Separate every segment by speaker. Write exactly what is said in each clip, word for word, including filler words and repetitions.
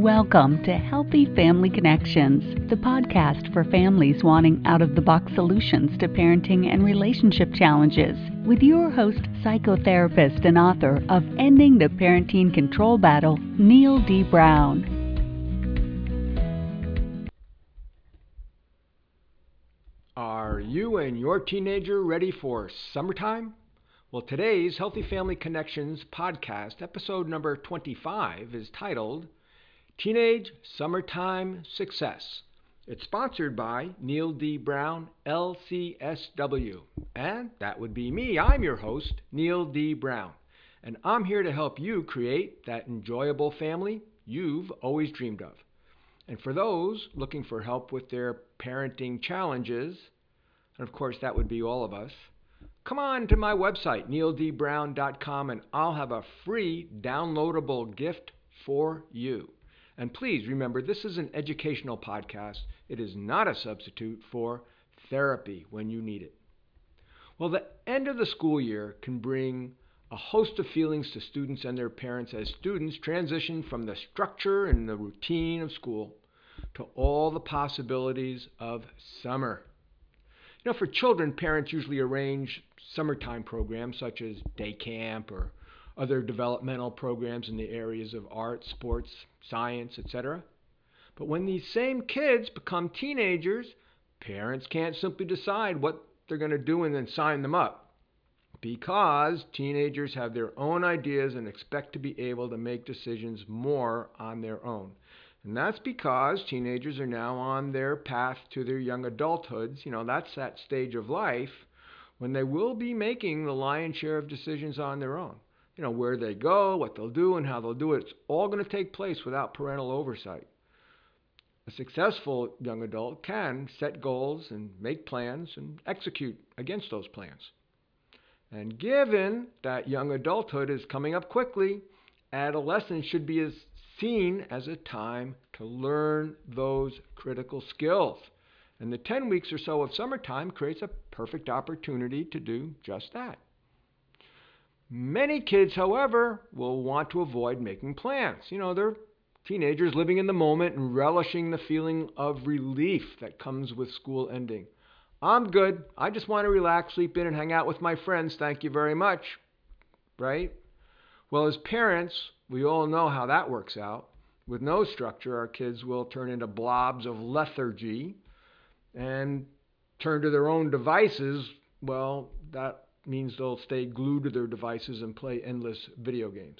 Speaker 1: Welcome to Healthy Family Connections, the podcast for families wanting out-of-the-box solutions to parenting and relationship challenges, with your host, psychotherapist and author of Ending the Parenting Control Battle, Neil D. Brown.
Speaker 2: Are you and your teenager ready for summertime? Well, today's Healthy Family Connections podcast, episode number twenty-five, is titled Teenage Summertime Success. It's sponsored by Neil D. Brown, L C S W. And that would be me. I'm your host, Neil D. Brown. And I'm here to help you create that enjoyable family you've always dreamed of. And for those looking for help with their parenting challenges, and of course that would be all of us, come on to my website, neil d brown dot com, and I'll have a free downloadable gift for you. And please remember, this is an educational podcast. It is not a substitute for therapy when you need it. Well, the end of the school year can bring a host of feelings to students and their parents as students transition from the structure and the routine of school to all the possibilities of summer. You know, for children, parents usually arrange summertime programs such as day camp or other developmental programs in the areas of art, sports, science, et cetera. But when these same kids become teenagers, parents can't simply decide what they're going to do and then sign them up, because teenagers have their own ideas and expect to be able to make decisions more on their own. And that's because teenagers are now on their path to their young adulthoods. You know, that's that stage of life when they will be making the lion's share of decisions on their own. You know, where they go, what they'll do, and how they'll do it. It's all going to take place without parental oversight. A successful young adult can set goals and make plans and execute against those plans. And given that young adulthood is coming up quickly, adolescence should be as seen as a time to learn those critical skills. And the ten weeks or so of summertime creates a perfect opportunity to do just that. Many kids, however, will want to avoid making plans. You know, they're teenagers living in the moment and relishing the feeling of relief that comes with school ending. I'm good. I just want to relax, sleep in, and hang out with my friends. Thank you very much. Right? Well, as parents, we all know how that works out. With no structure, our kids will turn into blobs of lethargy and turn to their own devices. Well, that means they'll stay glued to their devices and play endless video games.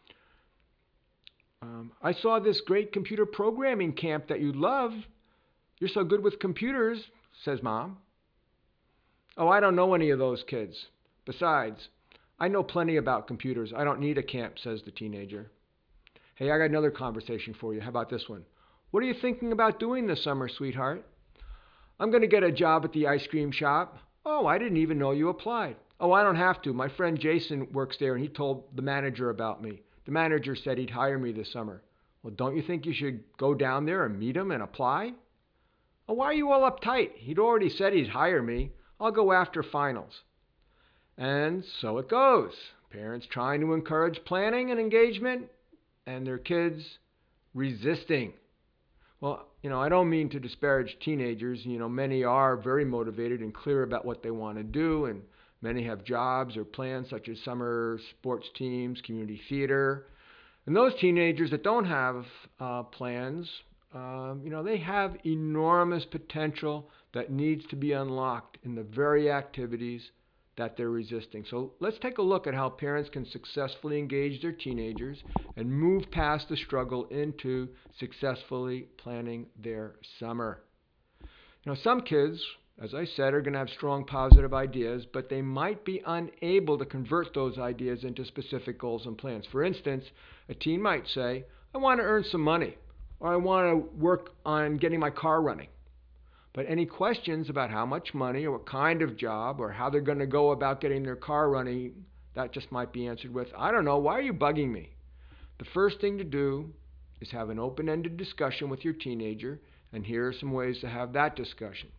Speaker 2: Um, I saw this great computer programming camp that you love. You're so good with computers, says Mom. Oh, I don't know any of those kids. Besides, I know plenty about computers. I don't need a camp, says the teenager. Hey, I got another conversation for you. How about this one? What are you thinking about doing this summer, sweetheart? I'm going to get a job at the ice cream shop. Oh, I didn't even know you applied. Oh, I don't have to. My friend Jason works there, and he told the manager about me. The manager said he'd hire me this summer. Well, don't you think you should go down there and meet him and apply? Oh, why are you all uptight? He'd already said he'd hire me. I'll go after finals. And so it goes. Parents trying to encourage planning and engagement, and their kids resisting. Well, you know, I don't mean to disparage teenagers. You know, many are very motivated and clear about what they want to do, and many have jobs or plans such as summer sports teams, community theater. And those teenagers that don't have uh, plans, um, you know, they have enormous potential that needs to be unlocked in the very activities that they're resisting. So let's take a look at how parents can successfully engage their teenagers and move past the struggle into successfully planning their summer. You know, some kids, as I said, are going to have strong positive ideas, but they might be unable to convert those ideas into specific goals and plans. For instance, a teen might say, I want to earn some money, or I want to work on getting my car running. But any questions about how much money or what kind of job or how they're going to go about getting their car running, that just might be answered with, I don't know, why are you bugging me? The first thing to do is have an open-ended discussion with your teenager, and here are some ways to have that discussion.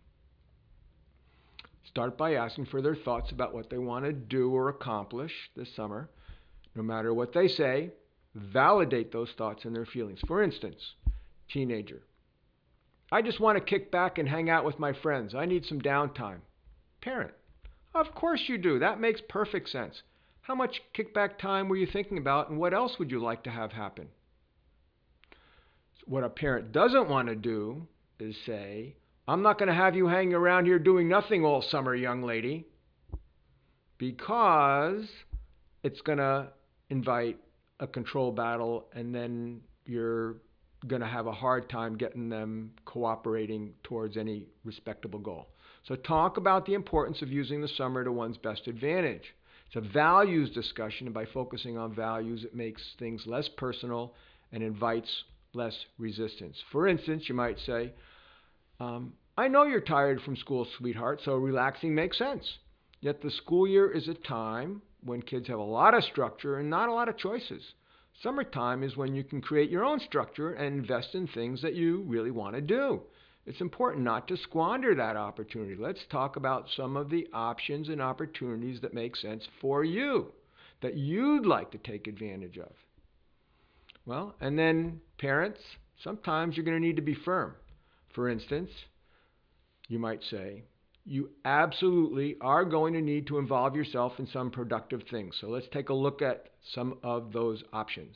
Speaker 2: Start by asking for their thoughts about what they want to do or accomplish this summer. No matter what they say, validate those thoughts and their feelings. For instance, teenager, I just want to kick back and hang out with my friends. I need some downtime. Parent, of course you do. That makes perfect sense. How much kickback time were you thinking about, and what else would you like to have happen? What a parent doesn't want to do is say, I'm not going to have you hanging around here doing nothing all summer, young lady, because it's going to invite a control battle, and then you're going to have a hard time getting them cooperating towards any respectable goal. So talk about the importance of using the summer to one's best advantage. It's a values discussion, and by focusing on values, it makes things less personal and invites less resistance. For instance, you might say, um, I know you're tired from school, sweetheart, so relaxing makes sense. Yet the school year is a time when kids have a lot of structure and not a lot of choices. Summertime is when you can create your own structure and invest in things that you really want to do. It's important not to squander that opportunity. Let's talk about some of the options and opportunities that make sense for you, that you'd like to take advantage of. Well, and then parents, sometimes you're going to need to be firm. For instance, you might say, you absolutely are going to need to involve yourself in some productive things. So let's take a look at some of those options.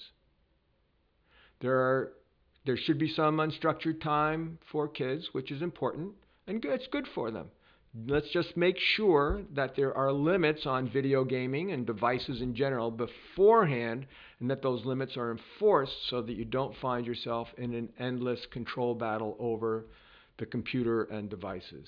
Speaker 2: There are, there should be some unstructured time for kids, which is important, and it's good for them. Let's just make sure that there are limits on video gaming and devices in general beforehand, and that those limits are enforced so that you don't find yourself in an endless control battle over the computer and devices.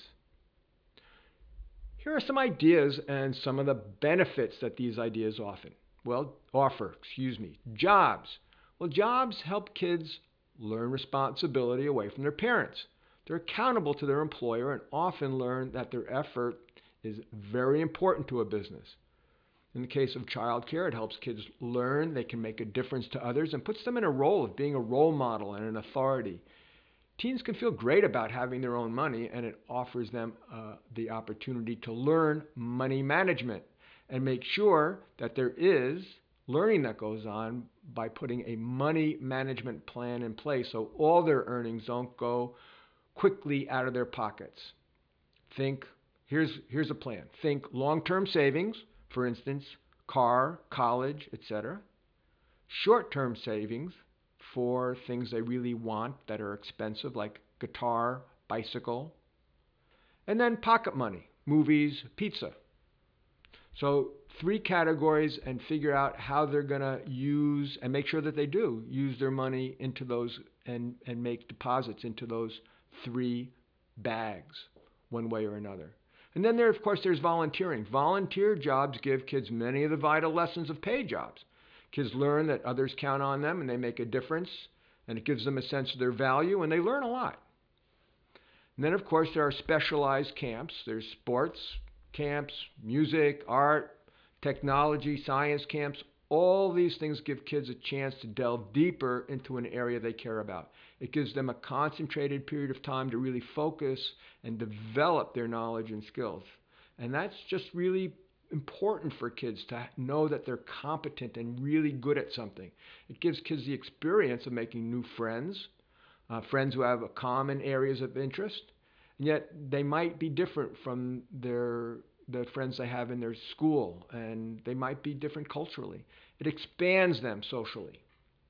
Speaker 2: Here are some ideas and some of the benefits that these ideas often, well, offer. Excuse me. Jobs. Well, jobs help kids learn responsibility away from their parents. They're accountable to their employer and often learn that their effort is very important to a business. In the case of childcare, it helps kids learn they can make a difference to others and puts them in a role of being a role model and an authority. Teens can feel great about having their own money, and it offers them uh, the opportunity to learn money management and make sure that there is learning that goes on by putting a money management plan in place so all their earnings don't go quickly out of their pockets. Think, here's, here's a plan. Think long-term savings, for instance, car, college, et cetera. Short-term savings for things they really want that are expensive, like guitar, bicycle. And then pocket money, movies, pizza. So three categories, and figure out how they're going to use, and make sure that they do, use their money into those and, and make deposits into those three bags, one way or another. And then there, of course, there's volunteering. Volunteer jobs give kids many of the vital lessons of paid jobs. Kids learn that others count on them and they make a difference, and it gives them a sense of their value, and they learn a lot. And then, of course, there are specialized camps. There's sports camps, music, art, technology, science camps. All these things give kids a chance to delve deeper into an area they care about. It gives them a concentrated period of time to really focus and develop their knowledge and skills. And that's just really important for kids to know that they're competent and really good at something. It gives kids the experience of making new friends, uh, friends who have a common areas of interest, and yet they might be different from their the friends they have in their school, and they might be different culturally. It expands them socially.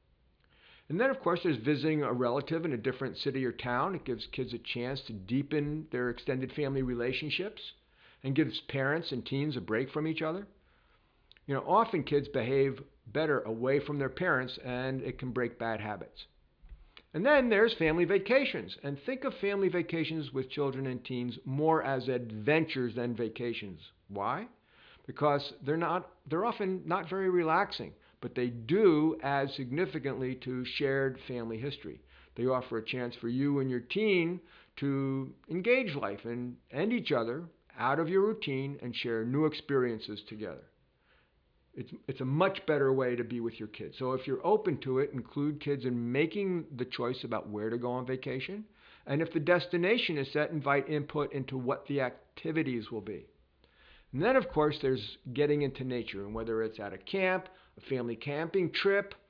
Speaker 2: And then, of course, there's visiting a relative in a different city or town. It gives kids a chance to deepen their extended family relationships and gives parents and teens a break from each other. You know, often kids behave better away from their parents, and it can break bad habits. And then there's family vacations. And think of family vacations with children and teens more as adventures than vacations. Why? Because they're not, they're often not very relaxing, but they do add significantly to shared family history. They offer a chance for you and your teen to engage life and, and each other out of your routine and share new experiences together. It's, it's a much better way to be with your kids. So if you're open to it, include kids in making the choice about where to go on vacation. And if the destination is set, invite input into what the activities will be. And then, of course, there's getting into nature, and whether it's at a camp, a family camping trip,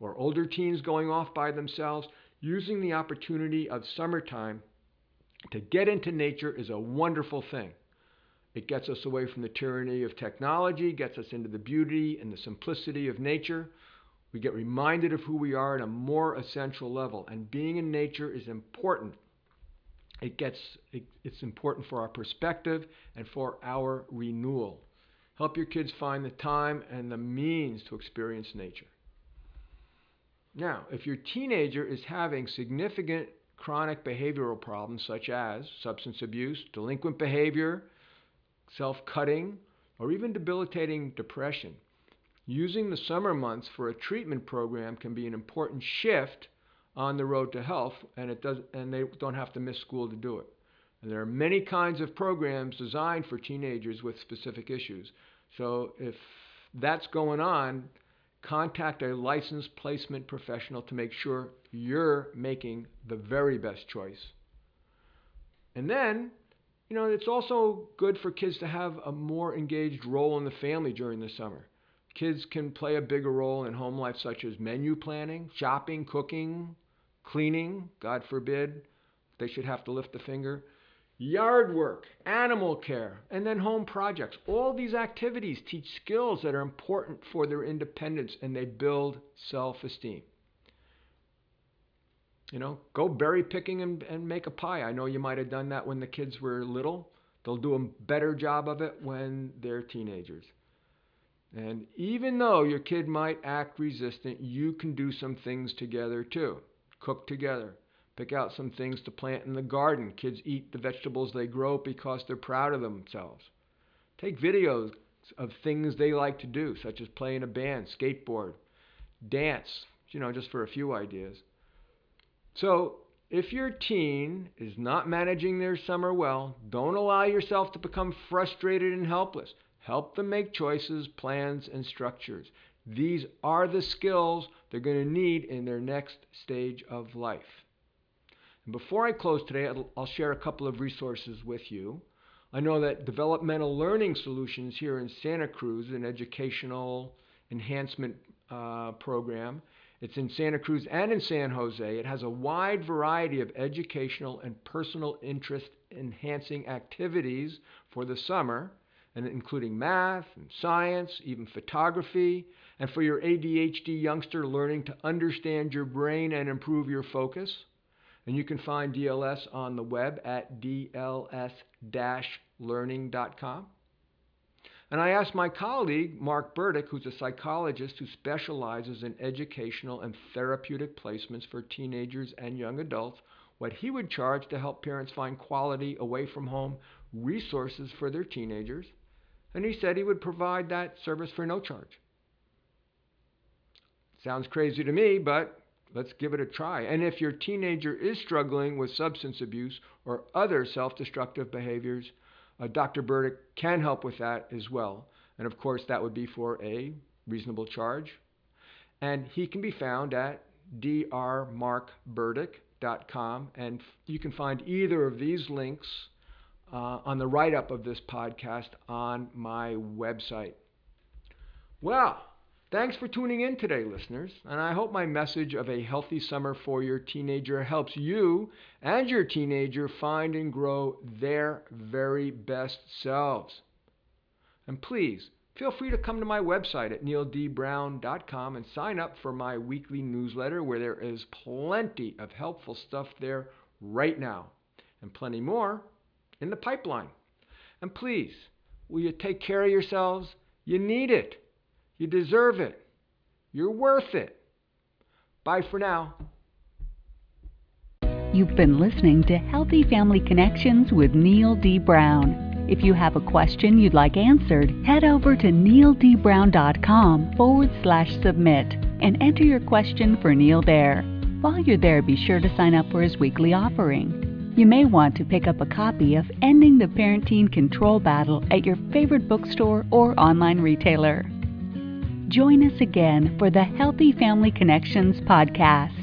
Speaker 2: or older teens going off by themselves, using the opportunity of summertime to get into nature is a wonderful thing. It gets us away from the tyranny of technology, gets us into the beauty and the simplicity of nature. We get reminded of who we are at a more essential level, and being in nature is important. It gets, it, it's important for our perspective and for our renewal. Help your kids find the time and the means to experience nature. Now, if your teenager is having significant chronic behavioral problems such as substance abuse, delinquent behavior, self-cutting, or even debilitating depression, using the summer months for a treatment program can be an important shift on the road to health, and it does, and they don't have to miss school to do it. And there are many kinds of programs designed for teenagers with specific issues. So if that's going on, contact a licensed placement professional to make sure you're making the very best choice. And then, you know, it's also good for kids to have a more engaged role in the family during the summer. Kids can play a bigger role in home life, such as menu planning, shopping, cooking, cleaning, God forbid, they should have to lift a finger, yard work, animal care, and then home projects. All these activities teach skills that are important for their independence, and they build self-esteem. You know, go berry picking and, and make a pie. I know you might have done that when the kids were little. They'll do a better job of it when they're teenagers. And even though your kid might act resistant, you can do some things together too. Cook together. Pick out some things to plant in the garden. Kids eat the vegetables they grow because they're proud of themselves. Take videos of things they like to do, such as play in a band, skateboard, dance, you know, just for a few ideas. So, if your teen is not managing their summer well, don't allow yourself to become frustrated and helpless. Help them make choices, plans, and structures. These are the skills they're going to need in their next stage of life. And before I close today, I'll, I'll share a couple of resources with you. I know that Developmental Learning Solutions here in Santa Cruz, an educational enhancement uh, program, it's in Santa Cruz and in San Jose. It has a wide variety of educational and personal interest enhancing activities for the summer, and including math and science, even photography, and for your A D H D youngster learning to understand your brain and improve your focus. And you can find D L S on the web at d l s dash learning dot com. And I asked my colleague, Mark Burdick, who's a psychologist who specializes in educational and therapeutic placements for teenagers and young adults, what he would charge to help parents find quality away from home resources for their teenagers. And he said he would provide that service for no charge. Sounds crazy to me, but let's give it a try. And if your teenager is struggling with substance abuse or other self-destructive behaviors, uh, Doctor Burdick can help with that as well. And of course, that would be for a reasonable charge. And he can be found at d r mark burdick dot com. And you can find either of these links uh, on the write-up of this podcast on my website. Well, thanks for tuning in today, listeners, and I hope my message of a healthy summer for your teenager helps you and your teenager find and grow their very best selves. And please, feel free to come to my website at neil d brown dot com and sign up for my weekly newsletter, where there is plenty of helpful stuff there right now, and plenty more in the pipeline. And please, will you take care of yourselves? You need it. You deserve it. You're worth it. Bye for now.
Speaker 1: You've been listening to Healthy Family Connections with Neil D. Brown. If you have a question you'd like answered, head over to neil d brown dot com forward slash submit and enter your question for Neil there. While you're there, be sure to sign up for his weekly offering. You may want to pick up a copy of Ending the Parent-Teen Control Battle at your favorite bookstore or online retailer. Join us again for the Healthy Family Connections podcast.